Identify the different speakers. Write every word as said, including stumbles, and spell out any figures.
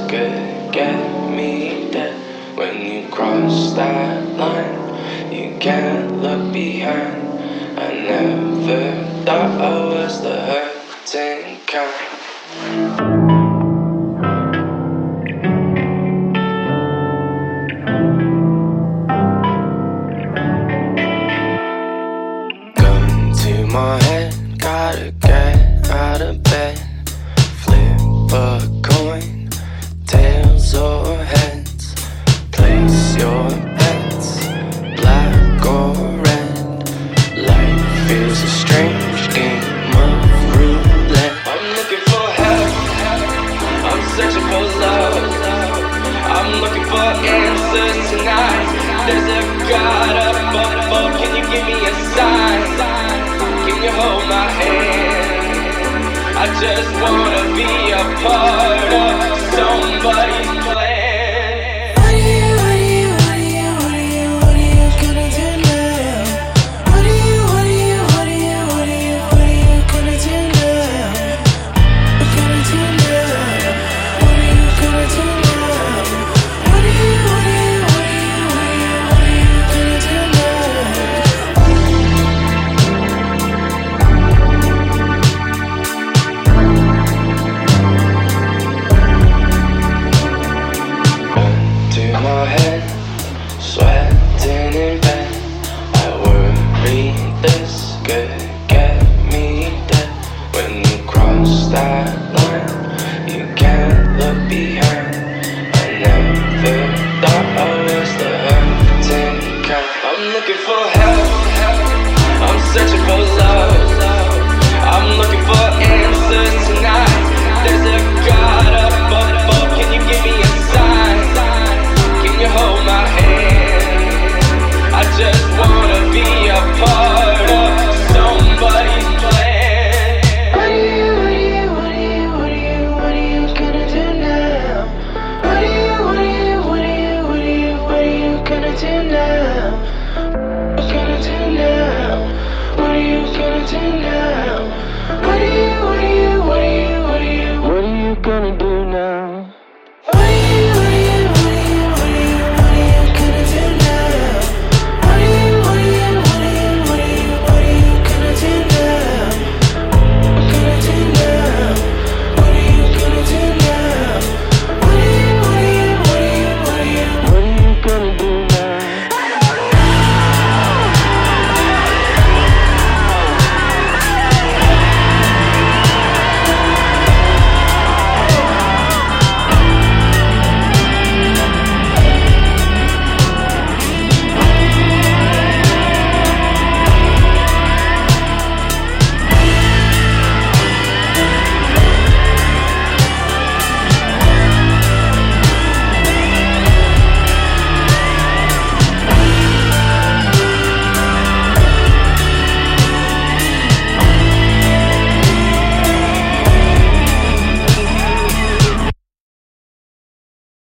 Speaker 1: could get me dead. When you cross that line, you can't look behind. I never thought I was the hurting kind. My head, gotta get out of bed. Flip a coin, tails or heads. Place your bets, black or red. Life is a strange game of roulette. I'm looking for help, I'm searching for love. I'm looking for answers tonight. There's a God up above, can you give me a sign? Can you hold my hand? I just wanna be a part